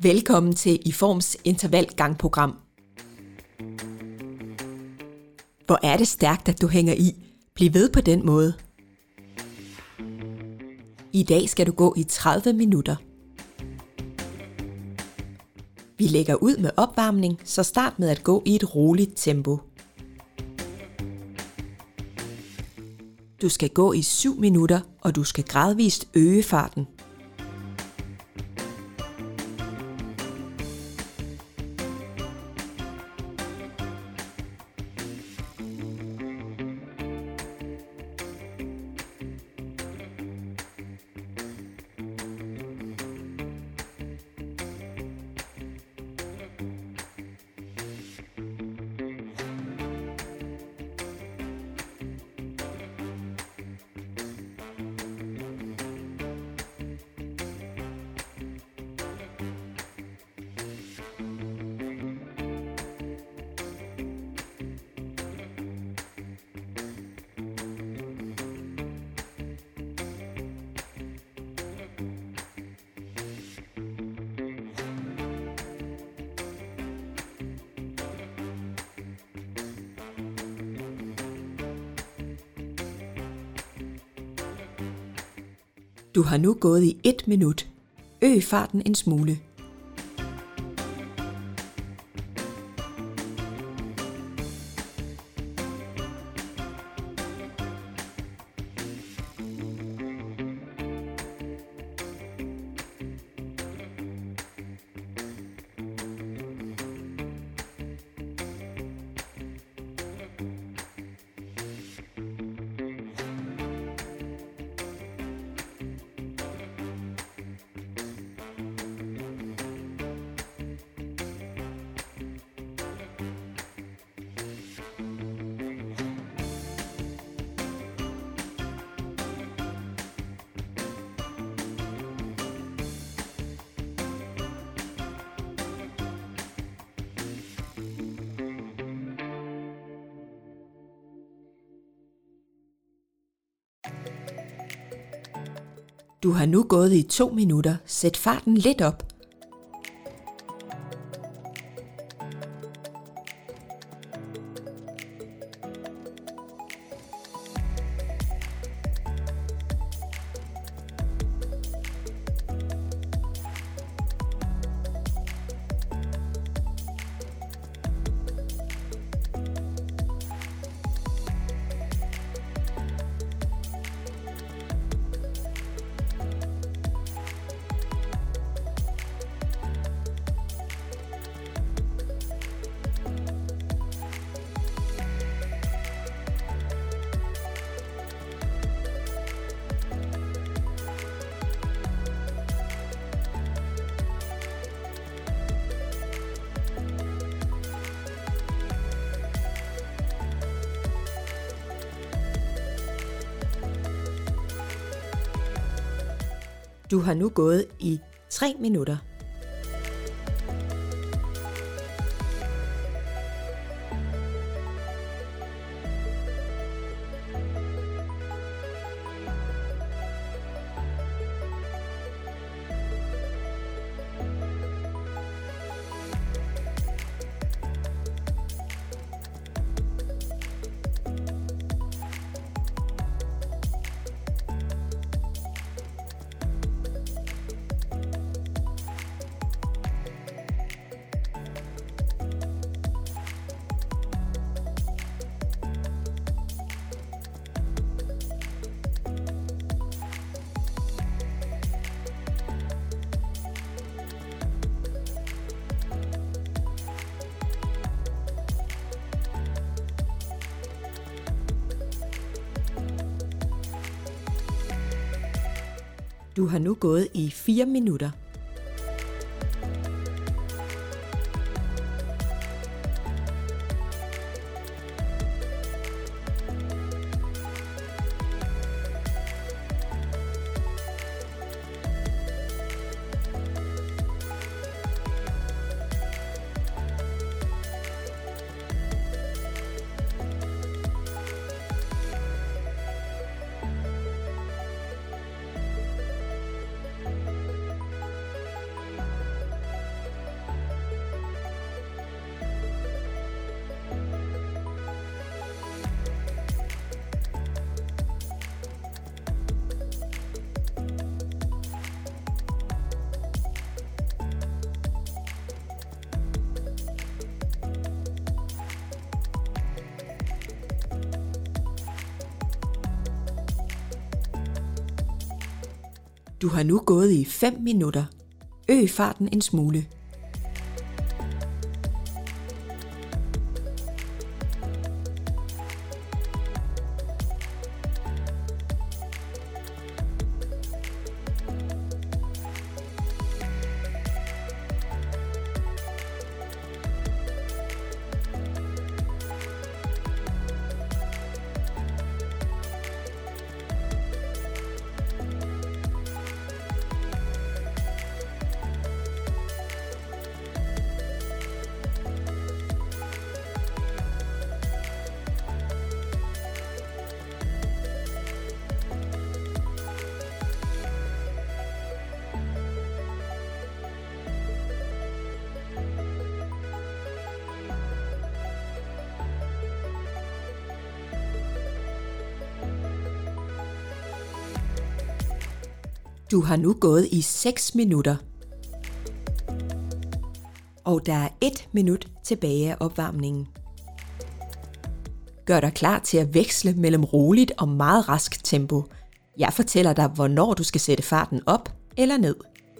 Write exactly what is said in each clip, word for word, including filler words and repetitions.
Velkommen til iForms intervalgangprogram. Hvor er det stærkt, at du hænger i. Bliv ved på den måde. I dag skal du gå i tredive minutter. Vi lægger ud med opvarmning, så start med at gå i et roligt tempo. Du skal gå i syv minutter, og du skal gradvist øge farten. Du har nu gået i et minut. Øg farten en smule. Du har nu gået i to minutter. Sæt farten lidt op. Du har nu gået i tre minutter. Du har nu gået i fire minutter. Du har nu gået i fem minutter. Øg farten en smule. Du har nu gået i seks minutter. Og der er et minut tilbage af opvarmningen. Gør dig klar til at veksle mellem roligt og meget rask tempo. Jeg fortæller dig, hvornår du skal sætte farten op eller ned.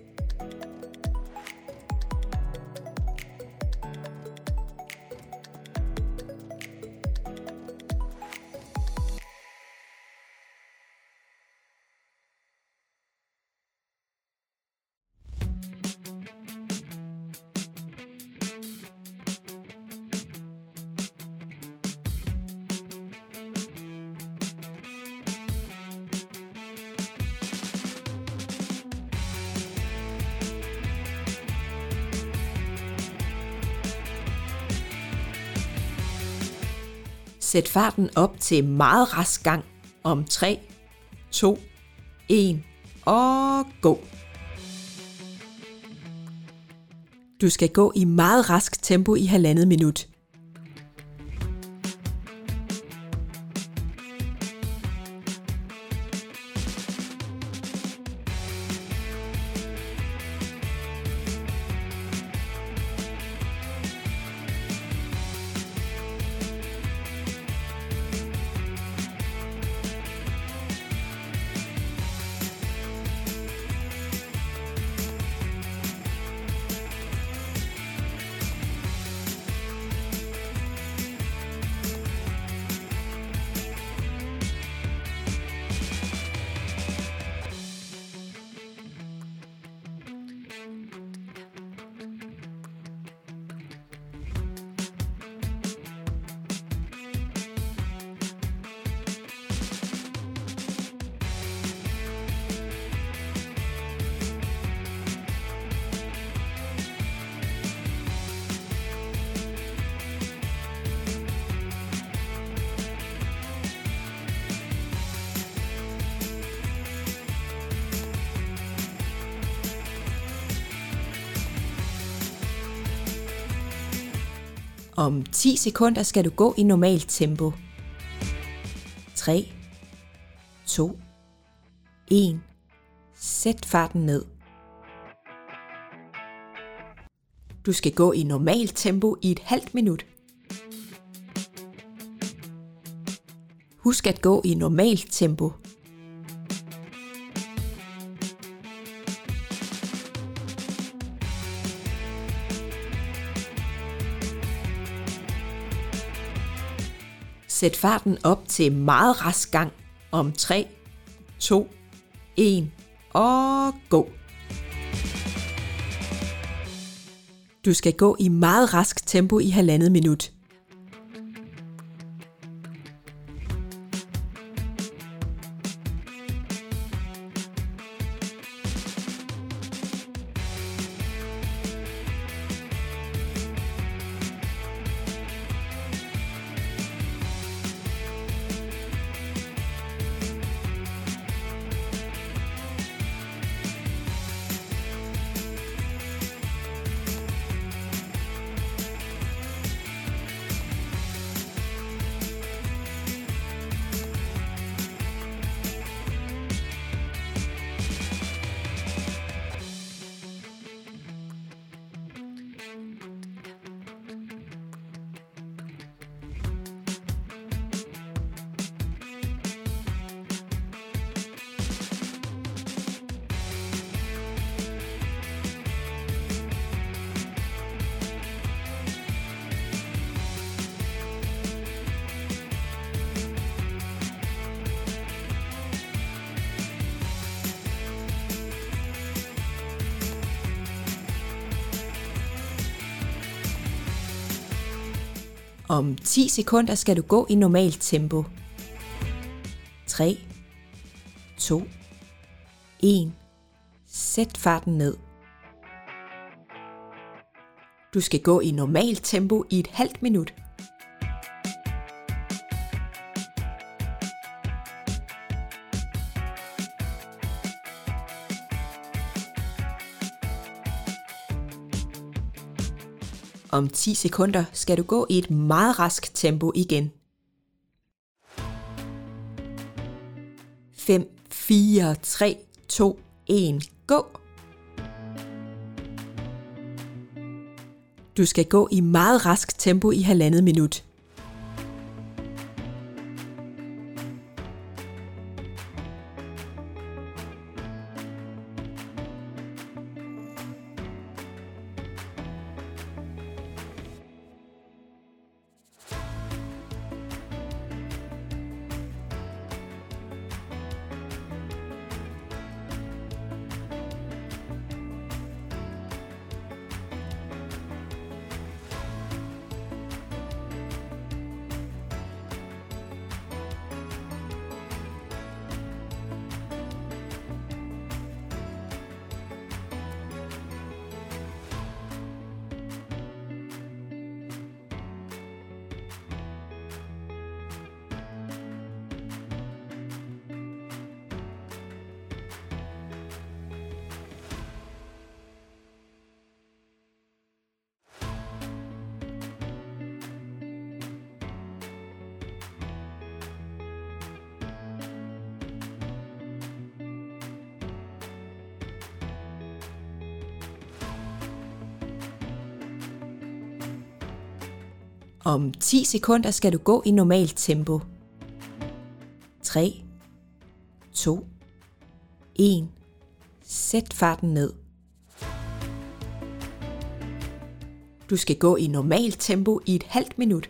Sæt farten op til meget rask gang om tre, to, et og gå. Du skal gå i meget rask tempo i halvandet minut. Om ti sekunder skal du gå i normalt tempo. tre, to, et. Sæt farten ned. Du skal gå i normalt tempo i et halvt minut. Husk at gå i normalt tempo. Sæt farten op til meget rask gang om tre, to, et og gå. Du skal gå i meget rask tempo i halvandet minut. Om ti sekunder skal du gå i normalt tempo. tre, to, en. Sæt farten ned. Du skal gå i normalt tempo i et halvt minut. Om ti sekunder skal du gå i et meget rask tempo igen. fem, fire, tre, to, en, gå! Du skal gå i meget rask tempo i halvandet minut. Om ti sekunder skal du gå i normalt tempo. tre, to, en. Sæt farten ned. Du skal gå i normalt tempo i et halvt minut.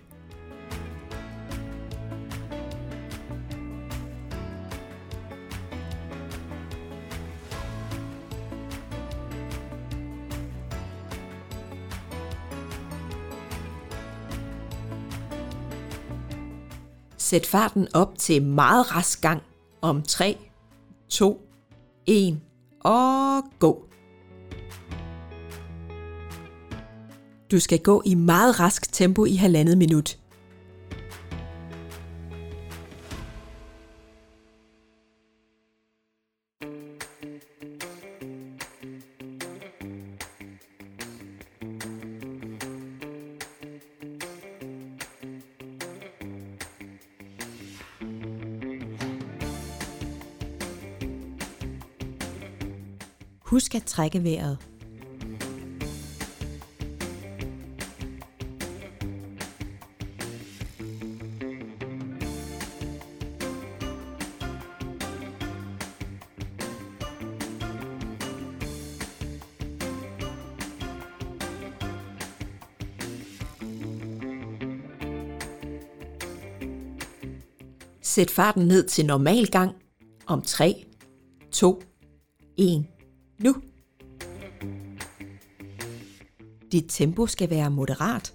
Sæt farten op til meget rask gang om tre, to, en og gå. Du skal gå i meget rask tempo i halvandet minut. Husk at trække vejret. Sæt farten ned til normal gang om tre, to, en. Nu! Dit tempo skal være moderat.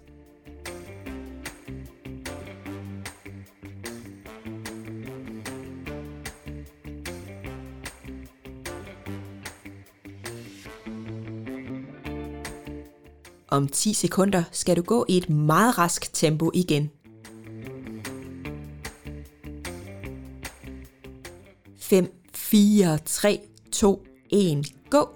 Om ti sekunder skal du gå i et meget rask tempo igen. fem, fire, tre, to, en, gå!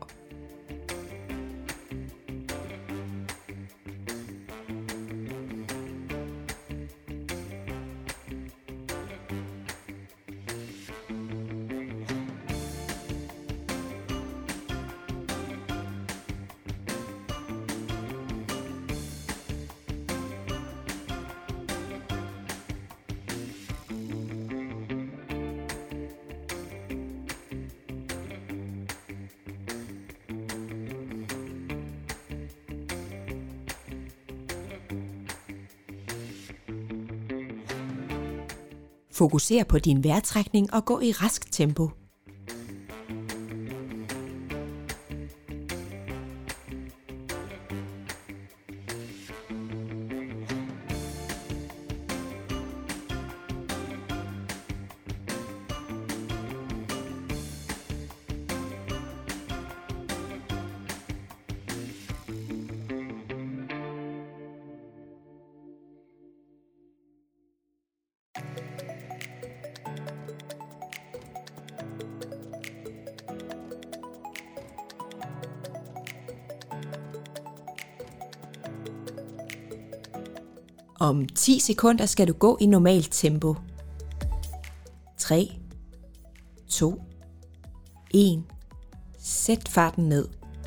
Fokuser på din vejrtrækning og gå i rask tempo. Om ti sekunder skal du gå i normalt tempo. tre, to, en. Sæt farten ned.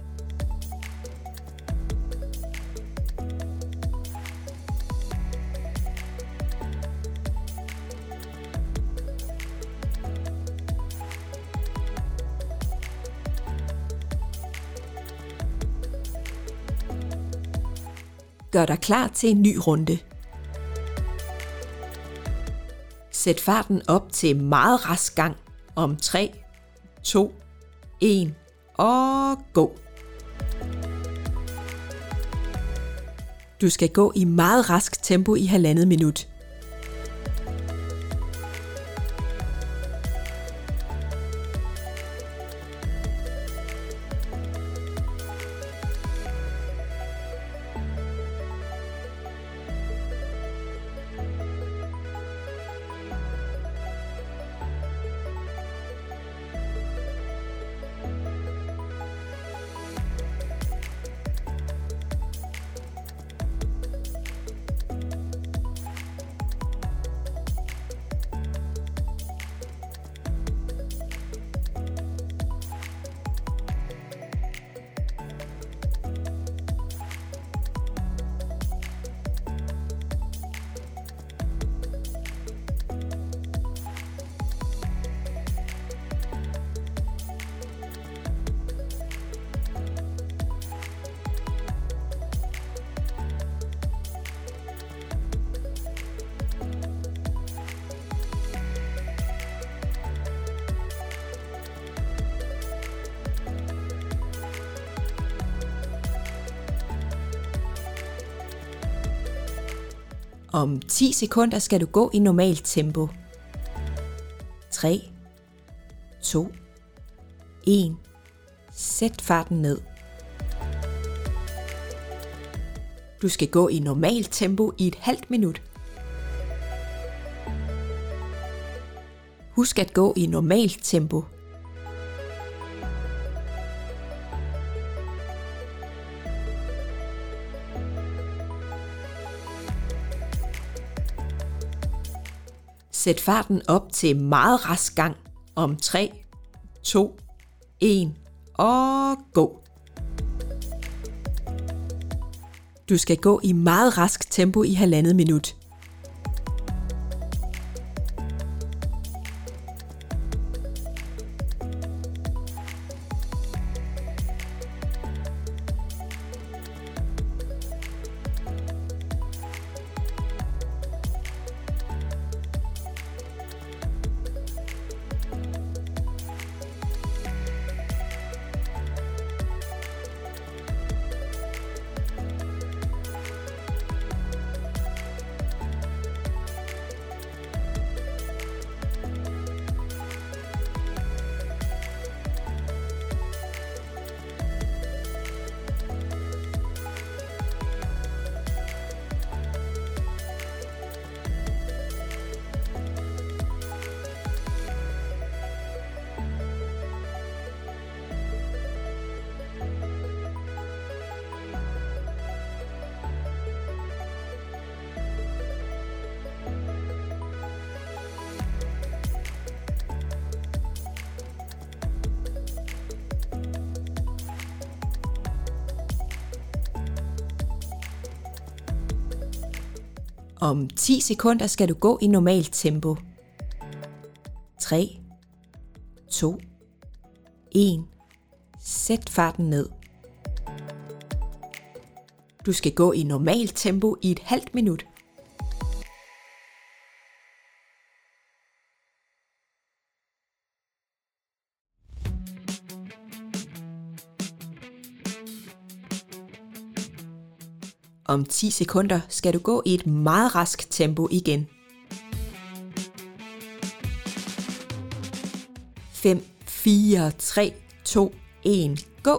Gør dig klar til en ny runde. Sæt farten op til meget rask gang om tre, to, en og gå. Du skal gå i meget rask tempo i halvandet minut. Om ti sekunder skal du gå i normalt tempo. tre, to, en. Sæt farten ned. Du skal gå i normalt tempo i et halvt minut. Husk at gå i normalt tempo. Sæt farten op til meget rask gang om tre, to, en og gå. Du skal gå i meget rask tempo i halvandet minut. Om ti sekunder skal du gå i normalt tempo. tre, to, en. Sæt farten ned. Du skal gå i normalt tempo i et halvt minut. Om ti sekunder skal du gå i et meget rask tempo igen. fem, fire, tre, to, en, gå!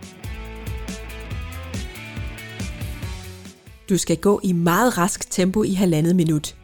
Du skal gå i meget rask tempo i halvandet minut.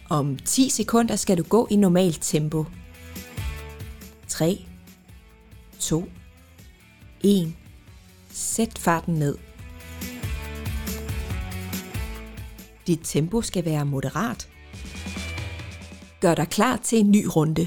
Om ti sekunder skal du gå i normalt tempo. tre, to, en. Sæt farten ned. Dit tempo skal være moderat. Gør dig klar til en ny runde.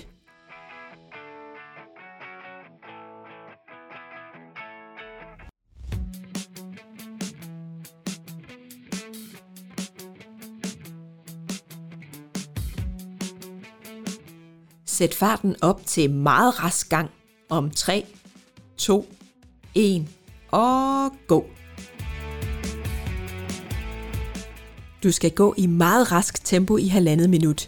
Sæt farten op til meget rask gang om tre, to, en og gå. Du skal gå i meget rask tempo i halvandet minut.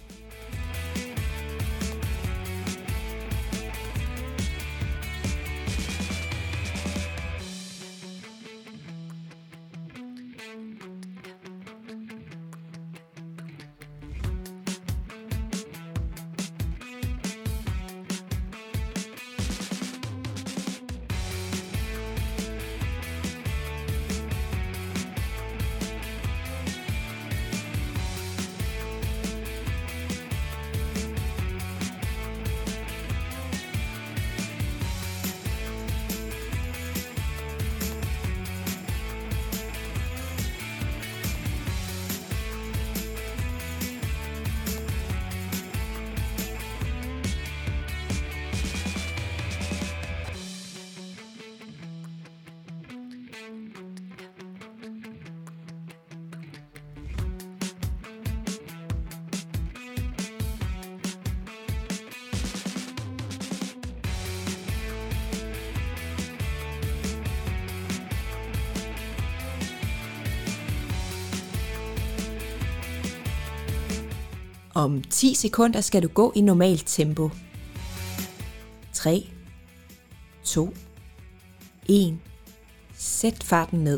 Om ti sekunder skal du gå i normalt tempo. tre, to, en. Sæt farten ned.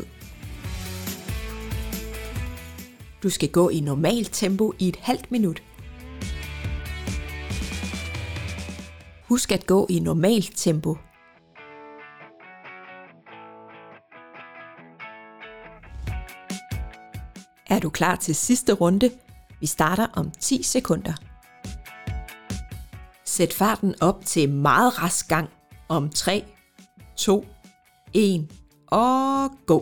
Du skal gå i normalt tempo i et halvt minut. Husk at gå i normalt tempo. Er du klar til sidste runde? Vi starter om ti sekunder. Sæt farten op til meget rask gang om tre, to, en og gå.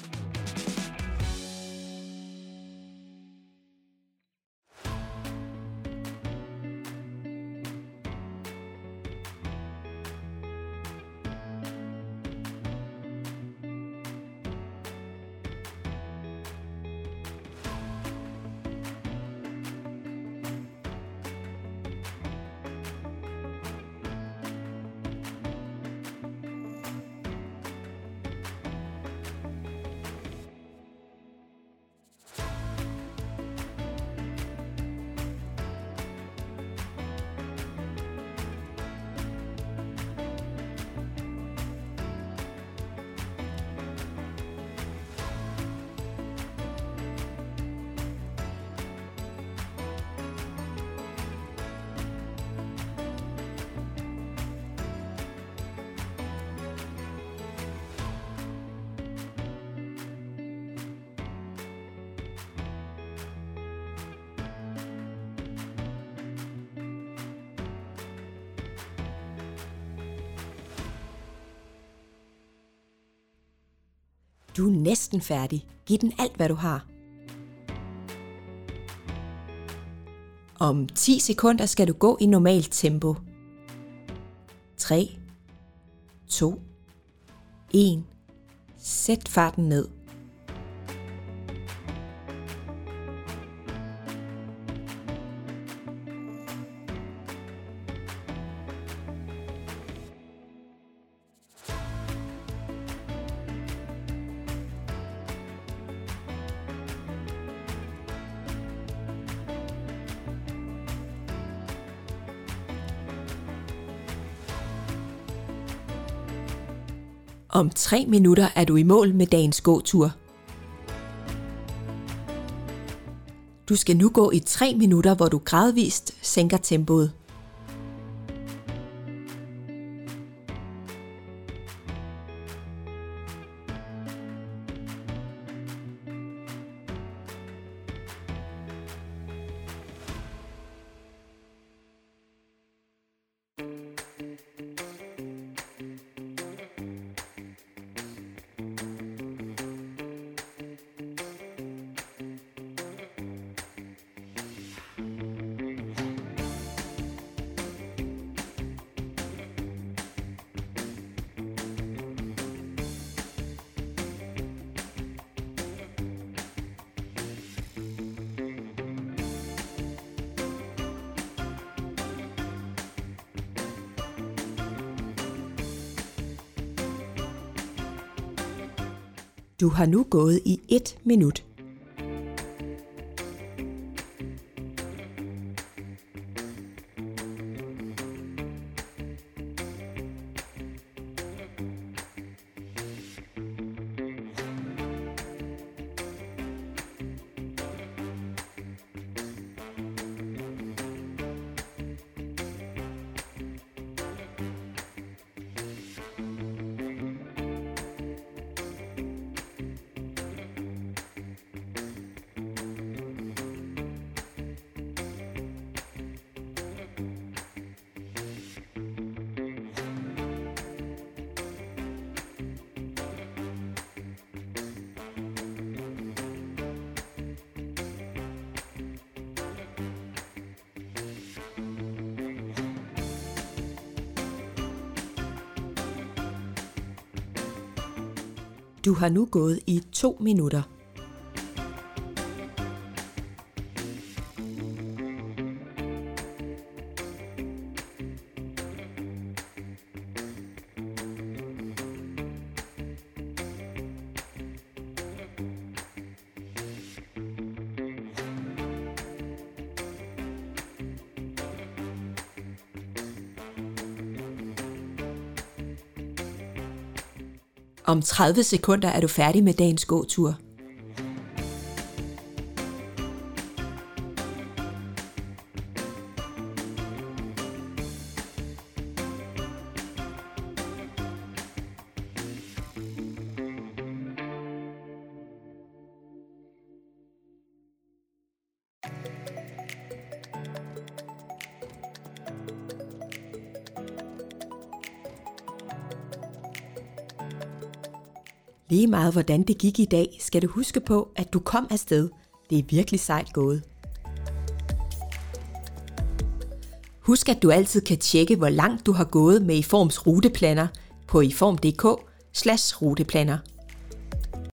Du er næsten færdig. Giv den alt, hvad du har. Om ti sekunder skal du gå i normalt tempo. tre, to, en. Sæt farten ned. Om tre minutter er du i mål med dagens gåtur. Du skal nu gå i tre minutter, hvor du gradvist sænker tempoet. Du har nu gået i et minut. Du har nu gået i to minutter. Om tredive sekunder er du færdig med dagens gåtur. Lige meget hvordan det gik i dag, skal du huske på, at du kom afsted. Det er virkelig sejt gået. Husk, at du altid kan tjekke, hvor langt du har gået med iForms ruteplaner på iform punktum dk slash ruteplaner.